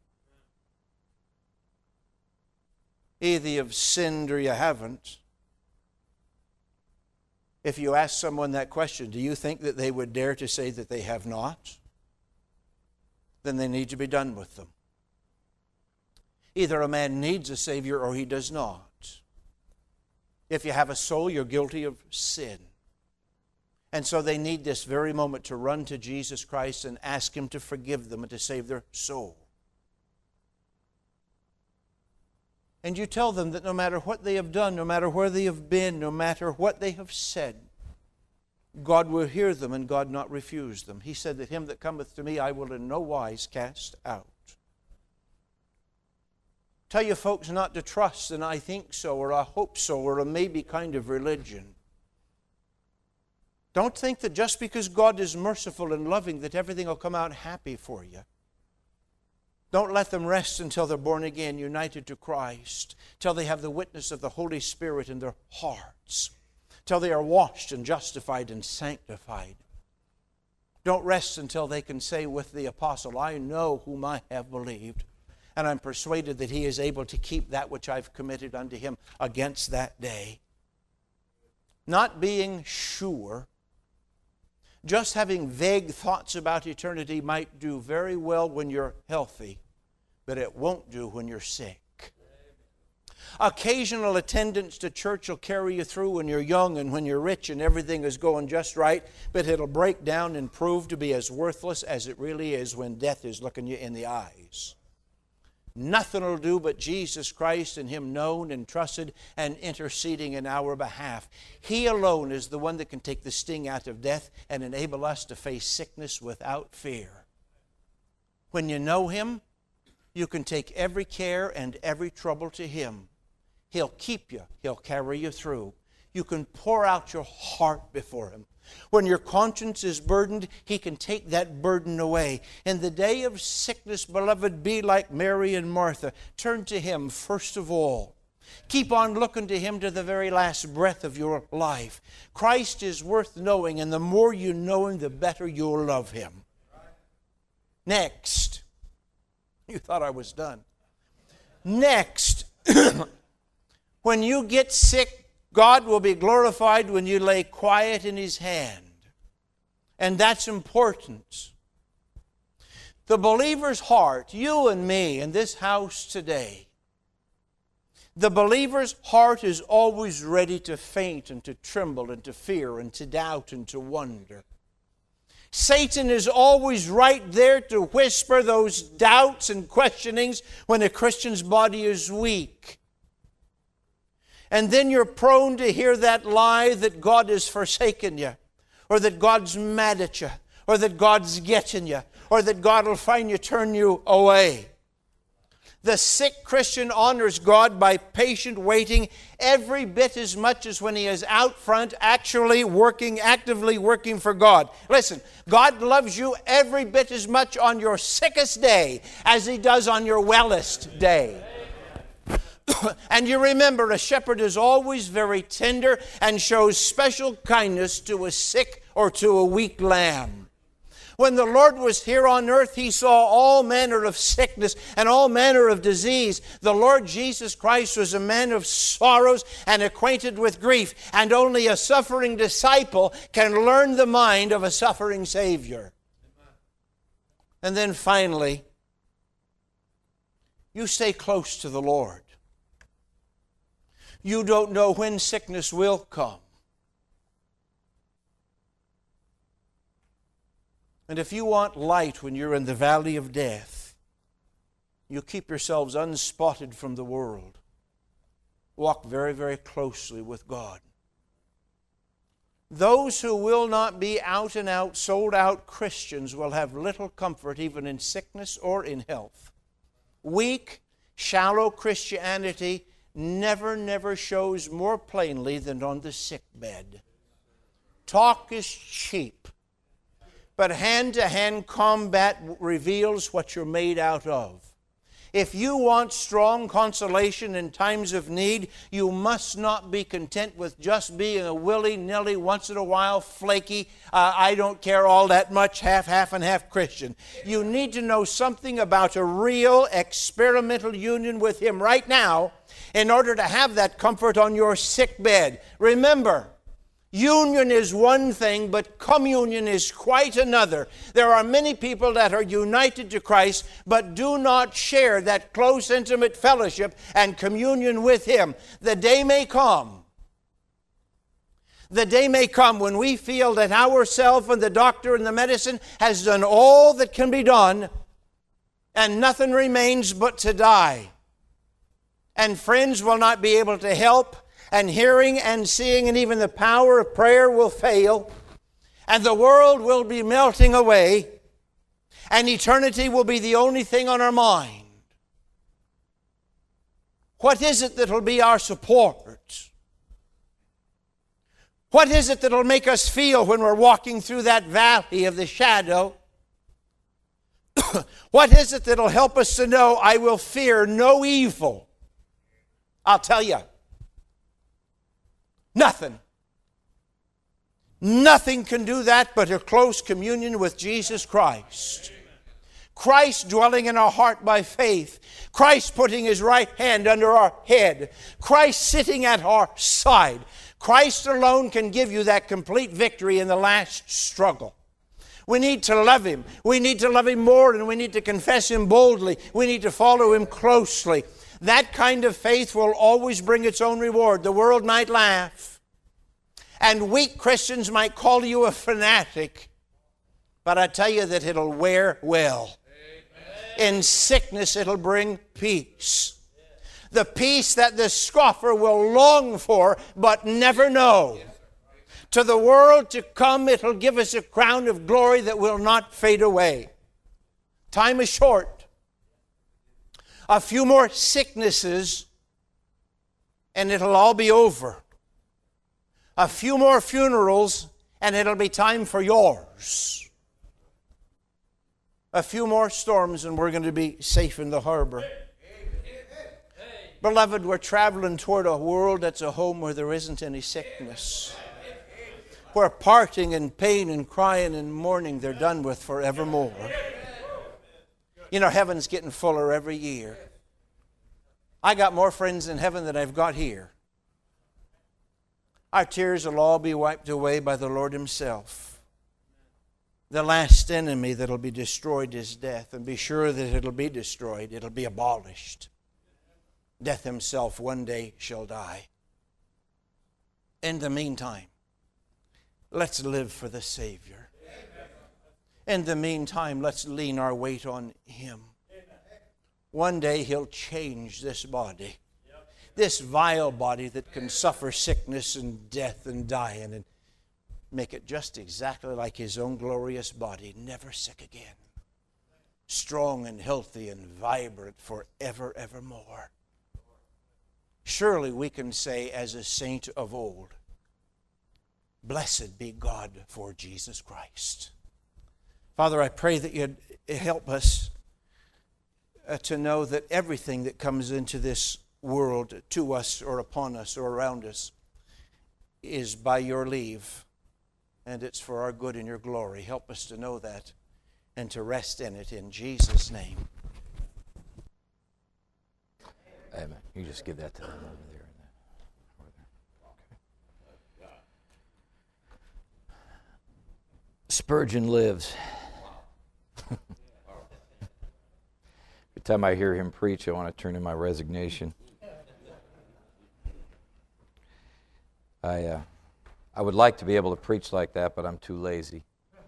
Speaker 1: Either you've sinned or you haven't. If you ask someone that question, do you think that they would dare to say that they have not? Then they need to be done with them. Either a man needs a Savior or he does not. If you have a soul, you're guilty of sin. And so they need this very moment to run to Jesus Christ and ask Him to forgive them and to save their soul. And you tell them that no matter what they have done, no matter where they have been, no matter what they have said, God will hear them and God not refuse them. He said that him that cometh to me I will in no wise cast out. Tell you folks not to trust an I think so or I hope so or a maybe kind of religion. Don't think that just because God is merciful and loving that everything will come out happy for you. Don't let them rest until they're born again, united to Christ, till they have the witness of the Holy Spirit in their hearts, till they are washed and justified and sanctified. Don't rest until they can say with the apostle, I know whom I have believed, and I'm persuaded that He is able to keep that which I've committed unto Him against that day. Not being sure, just having vague thoughts about eternity might do very well when you're healthy, but it won't do when you're sick. Occasional attendance to church will carry you through when you're young and when you're rich and everything is going just right, but it'll break down and prove to be as worthless as it really is when death is looking you in the eyes. Nothing will do but Jesus Christ and Him known and trusted and interceding in our behalf. He alone is the one that can take the sting out of death and enable us to face sickness without fear. When you know Him, you can take every care and every trouble to Him. He'll keep you. He'll carry you through. You can pour out your heart before Him. When your conscience is burdened, He can take that burden away. In the day of sickness, beloved, be like Mary and Martha. Turn to Him first of all. Keep on looking to Him to the very last breath of your life. Christ is worth knowing, and the more you know Him, the better you'll love Him. Next. You thought I was done. Next. When you get sick, God will be glorified when you lay quiet in His hand. And that's important. The believer's heart, you and me in this house today, the believer's heart is always ready to faint and to tremble and to fear and to doubt and to wonder. Satan is always right there to whisper those doubts and questionings when a Christian's body is weak. And then you're prone to hear that lie that God has forsaken you, or that God's mad at you, or that God's getting you, or that God will finally turn you away. The sick Christian honors God by patient waiting every bit as much as when he is out front actively working for God. Listen, God loves you every bit as much on your sickest day as He does on your wellest day. And you remember, a shepherd is always very tender and shows special kindness to a sick or to a weak lamb. When the Lord was here on earth, He saw all manner of sickness and all manner of disease. The Lord Jesus Christ was a man of sorrows and acquainted with grief, and only a suffering disciple can learn the mind of a suffering Savior. And then finally, you stay close to the Lord. You don't know when sickness will come. And if you want light when you're in the valley of death, you keep yourselves unspotted from the world. Walk very, very closely with God. Those who will not be out and out, sold out Christians will have little comfort even in sickness or in health. Weak, shallow Christianity never shows more plainly than on the sick bed. Talk is cheap. But hand-to-hand combat reveals what you're made out of. If you want strong consolation in times of need, you must not be content with just being a willy-nilly, once in a while, flaky, I don't care all that much, half and half Christian. You need to know something about a real experimental union with Him right now in order to have that comfort on your sick bed. Remember, union is one thing, but communion is quite another. There are many people that are united to Christ, but do not share that close, intimate fellowship and communion with Him. The day may come. The day may come when we feel that ourselves and the doctor and the medicine has done all that can be done, and nothing remains but to die. And friends will not be able to help, and hearing and seeing and even the power of prayer will fail, and the world will be melting away, and eternity will be the only thing on our mind. What is it that will be our support? What is it that will make us feel when we're walking through that valley of the shadow? What is it that will help us to know, I will fear no evil? I'll tell you. Nothing. Nothing can do that but a close communion with Jesus Christ. Christ dwelling in our heart by faith. Christ putting His right hand under our head. Christ sitting at our side. Christ alone can give you that complete victory in the last struggle. We need to love Him. We need to love Him more, and we need to confess Him boldly. We need to follow Him closely. That kind of faith will always bring its own reward. The world might laugh, and weak Christians might call you a fanatic, but I tell you that it'll wear well. Amen. In sickness, it'll bring peace. The peace that the scoffer will long for, but never know. To the world to come, it'll give us a crown of glory that will not fade away. Time is short. A few more sicknesses, and it'll all be over. A few more funerals, and it'll be time for yours. A few more storms, and we're going to be safe in the harbor. Beloved, we're traveling toward a world that's a home where there isn't any sickness. Where parting and pain and crying and mourning, they're done with forevermore. You know, heaven's getting fuller every year. I got more friends in heaven than I've got here. Our tears will all be wiped away by the Lord Himself. The last enemy that'll be destroyed is death, and be sure that it'll be destroyed. It'll be abolished. Death himself one day shall die. In the meantime, let's live for the Savior. In the meantime, let's lean our weight on Him. One day He'll change this body. This vile body that can suffer sickness and death and die, and make it just exactly like His own glorious body, never sick again. Strong and healthy and vibrant forever, evermore. Surely we can say as a saint of old, blessed be God for Jesus Christ. Father, I pray that You'd help us to know that everything that comes into this world to us or upon us or around us is by Your leave, and it's for our good and Your glory. Help us to know that and to rest in it in Jesus' name.
Speaker 2: Amen. You just give that to them over there. Okay. Spurgeon lives. Every time I hear him preach, I want to turn in my resignation. I would like to be able to preach like that, but I'm too lazy.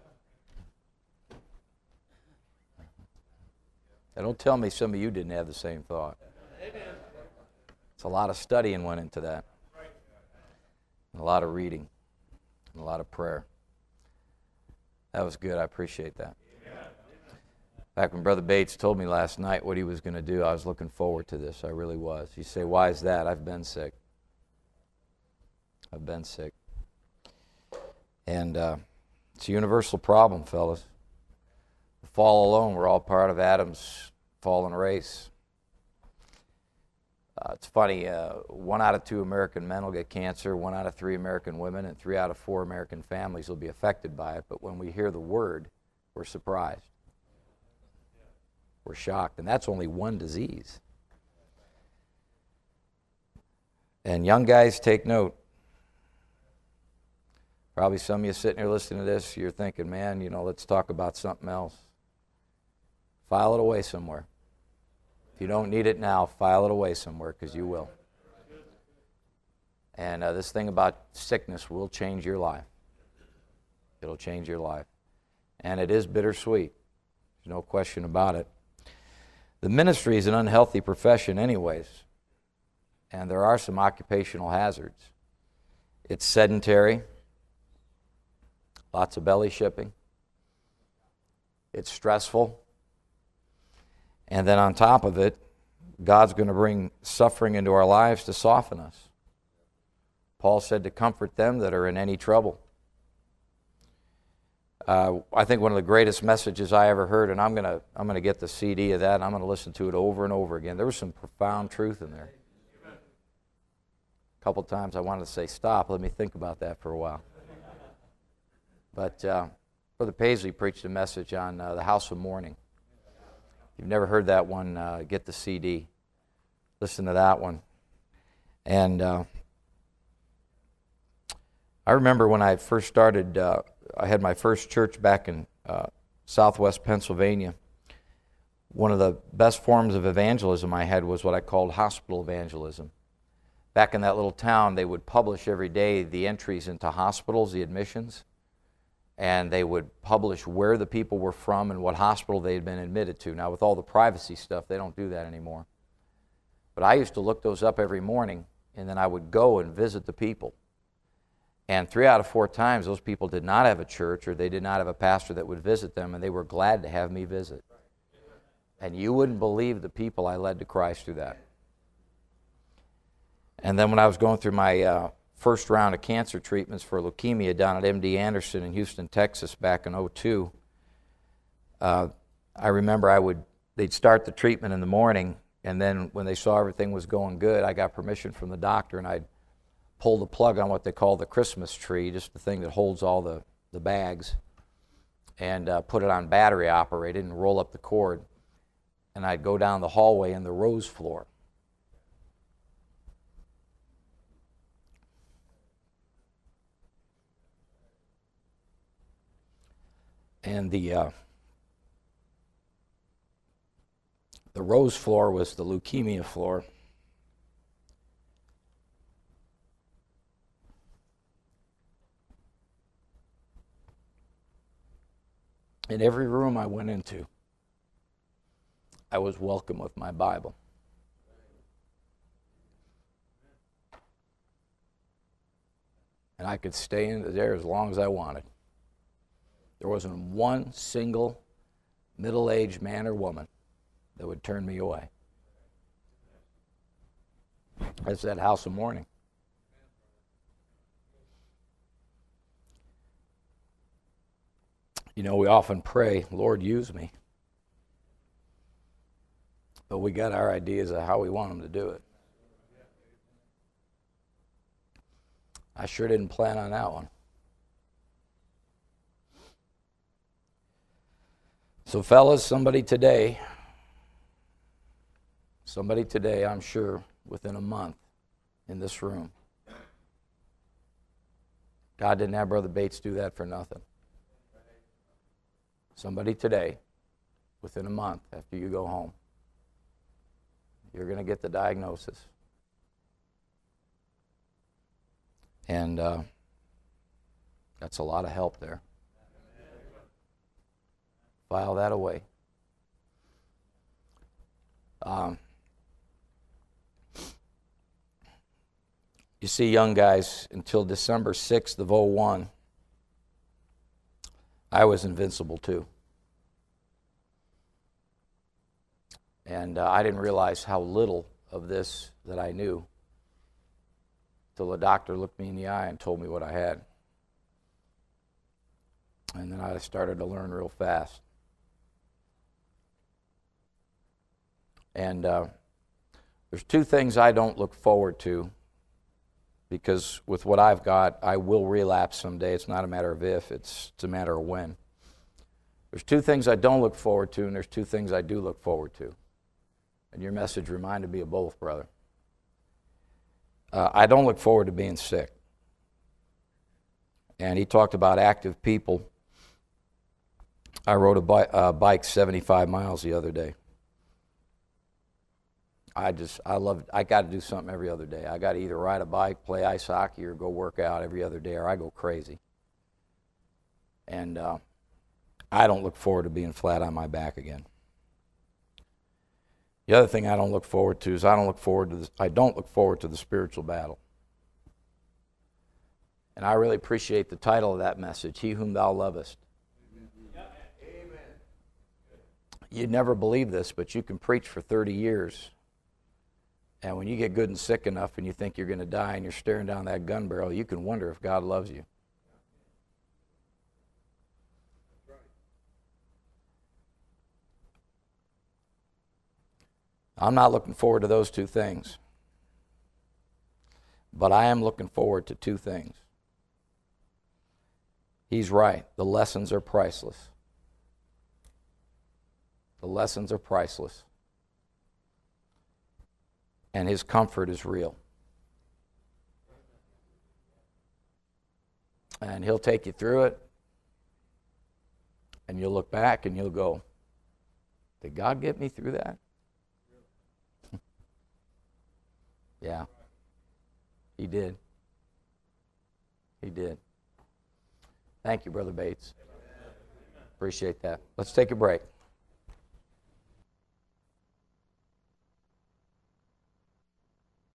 Speaker 2: Now, don't tell me some of you didn't have the same thought. It's a lot of studying went into that. And a lot of reading. And a lot of prayer. That was good. I appreciate that. Back when Brother Bates told me last night what he was going to do, I was looking forward to this. I really was. You say, why is that? I've been sick. I've been sick. And it's a universal problem, fellas. The fall alone, we're all part of Adam's fallen race. It's funny, 1 out of 2 American men will get cancer, 1 out of 3 American women, and 3 out of 4 American families will be affected by it. But when we hear the word, we're surprised. We're shocked. And that's only one disease. And young guys, take note. Probably some of you sitting here listening to this, you're thinking, man, let's talk about something else. File it away somewhere. If you don't need it now, file it away somewhere, because you will. And this thing about sickness will change your life. It'll change your life. And it is bittersweet. There's no question about it. The ministry is an unhealthy profession anyways. And there are some occupational hazards. It's sedentary. Lots of belly shipping. It's stressful. And then on top of it, God's going to bring suffering into our lives to soften us. Paul said to comfort them that are in any trouble. I think one of the greatest messages I ever heard, and I'm going to get the CD of that, and I'm going to listen to it over and over again. There was some profound truth in there. A couple times I wanted to say, stop, let me think about that for a while. But Brother Paisley preached a message on the house of mourning. If you've never heard that one, get the CD. Listen to that one. And I remember when I first started, I had my first church back in southwest Pennsylvania. One of the best forms of evangelism I had was what I called hospital evangelism. Back in that little town, they would publish every day the entries into hospitals, the admissions. And they would publish where the people were from and what hospital they had been admitted to. Now, with all the privacy stuff, they don't do that anymore. But I used to look those up every morning, and then I would go and visit the people. And 3 out of 4 times, those people did not have a church, or they did not have a pastor that would visit them, and they were glad to have me visit. And you wouldn't believe the people I led to Christ through that. And then when I was going through my first round of cancer treatments for leukemia down at MD Anderson in Houston, Texas back in 2002, I remember they'd start the treatment in the morning, and then when they saw everything was going good, I got permission from the doctor, and I'd pull the plug on what they call the Christmas tree, just the thing that holds all the bags, and put it on battery operated and roll up the cord. And I'd go down the hallway in the rose floor. And the rose floor was the leukemia floor. In every room I went into, I was welcome with my Bible. And I could stay in there as long as I wanted. There wasn't one single middle-aged man or woman that would turn me away. That's that house of mourning. You know, we often pray, Lord, use me. But we got our ideas of how we want him to do it. I sure didn't plan on that one. So fellas, somebody today, I'm sure, within a month in this room. God didn't have Brother Bates do that for nothing. Somebody today, within a month after you go home, you're going to get the diagnosis. And that's a lot of help there. File that away. You see, young guys, until December 6th of 2001, I was invincible too. And I didn't realize how little of this that I knew till the doctor looked me in the eye and told me what I had. And then I started to learn real fast. And there's two things I don't look forward to, because with what I've got, I will relapse someday. It's not a matter of if, it's a matter of when. There's two things I don't look forward to, and there's two things I do look forward to. And your message reminded me of both, brother. I don't look forward to being sick. And he talked about active people. I rode a bike 75 miles the other day. I got to do something every other day. I got to either ride a bike, play ice hockey, or go work out every other day, or I go crazy. And I don't look forward to being flat on my back again. The other thing I don't look forward to is I don't look forward to the spiritual battle. And I really appreciate the title of that message, He Whom Thou Lovest. Amen. You'd never believe this, but you can preach for 30 years. And when you get good and sick enough and you think you're going to die and you're staring down that gun barrel, you can wonder if God loves you. I'm not looking forward to those two things. But I am looking forward to two things. He's right. The lessons are priceless. The lessons are priceless. And his comfort is real. And he'll take you through it. And you'll look back and you'll go, did God get me through that? Yeah. He did. He did. Thank you, Brother Bates. Appreciate that. Let's take a break.